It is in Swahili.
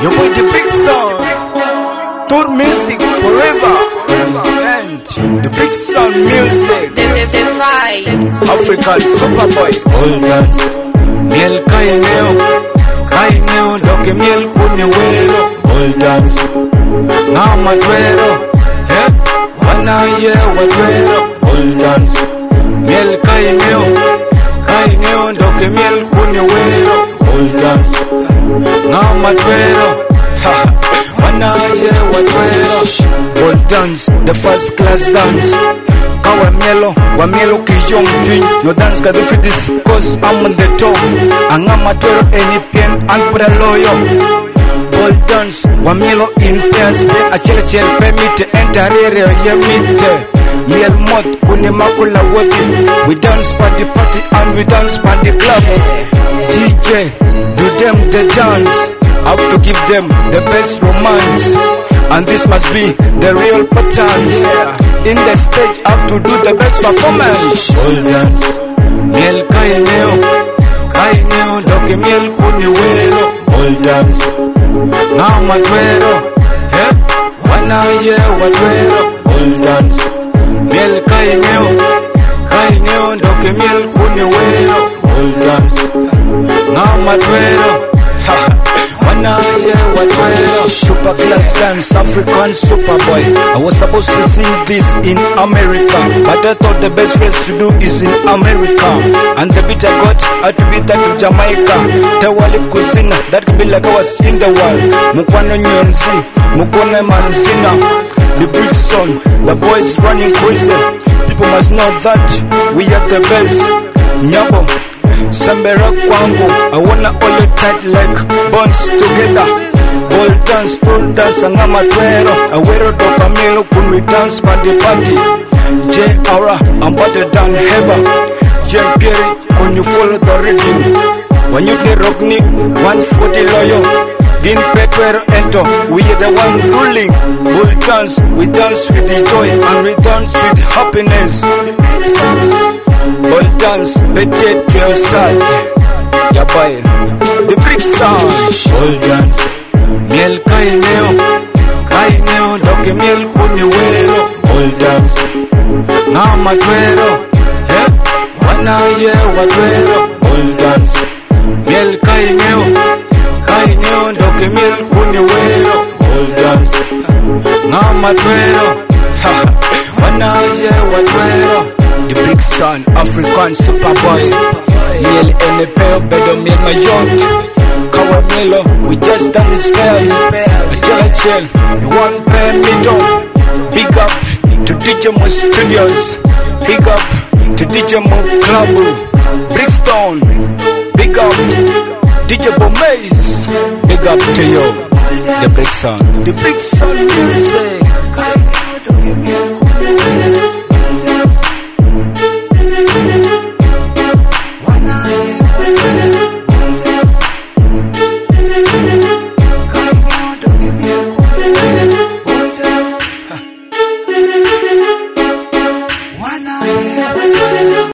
Your boy the Big Son, Tour Music forever. And the Big Son Music, The vibe. African Superboy. Olgas, miel caineo, lo que miel cuñuelo. Olgas, Namatruero, wanaye watruero. Olgas, miel caineo, lo que miel cuñuelo. Olgas, Namatruero, wanaye watruero. Old dance, the first class dance. Kawa mielo kijong twin. No dance ka do for this cause I'm on the top. Angamatero any pen and put a loyo. Old dance, mielo in pairs. A chel permit enterere yemite. Miel mot kuni makula wodi. We dance party and we dance party club. DJ, do them the dance. Have to give them the best romance. And this must be the real patterns. In the stage have to do the best performance. Old dance, miel caineo, lo que miel cuñuelo. Old dance, Namatruero, wanaye watruero. Old dance, miel caineo, lo que miel cuñuelo. Old dance, Namatruero, wanaye watruero. Super class dance, African Superboy. I was supposed to sing this in America, but I thought the best place to do is in America. And the beat I got had to be that to Jamaica. Tewali kusina, that could be like I was in the world. Mukwano nyenzi, mukone manzina. The Big Son, the boys running crazy. People must know that we are the best. Nyabo, Sambera kwangu, I wanna hold it tight like bonds together. Old dance, Angamatruero. Awero doka mielo kun we dance party. J.R. I'm better than ever. J.Perry, when you follow the rhythm. When you play Rockney, 140 loyal. Gin Petwero enter, we are the one ruling. Old dance, we dance with the joy and we dance with happiness. Old dance, petit to your side. Yabai, the Big Son. Old dance, miel caineo, lo que miel cuñuelo. Old dance, Namatruero, wanaye watruero. Old dance, miel caineo, lo que miel cuñuelo. Old dance, Namatruero, wanaye watruero. The Big Son, African Superboy. Miel NPO, bedo miel mayon. Kawa mielo, we just done the spells. Chill, you want pay me down. Big up to DJ Mo Studios. Big up to DJ Mo Club. Brixton. Big up DJ Bomaze. Big up to you, the Big Son. The Big Son music.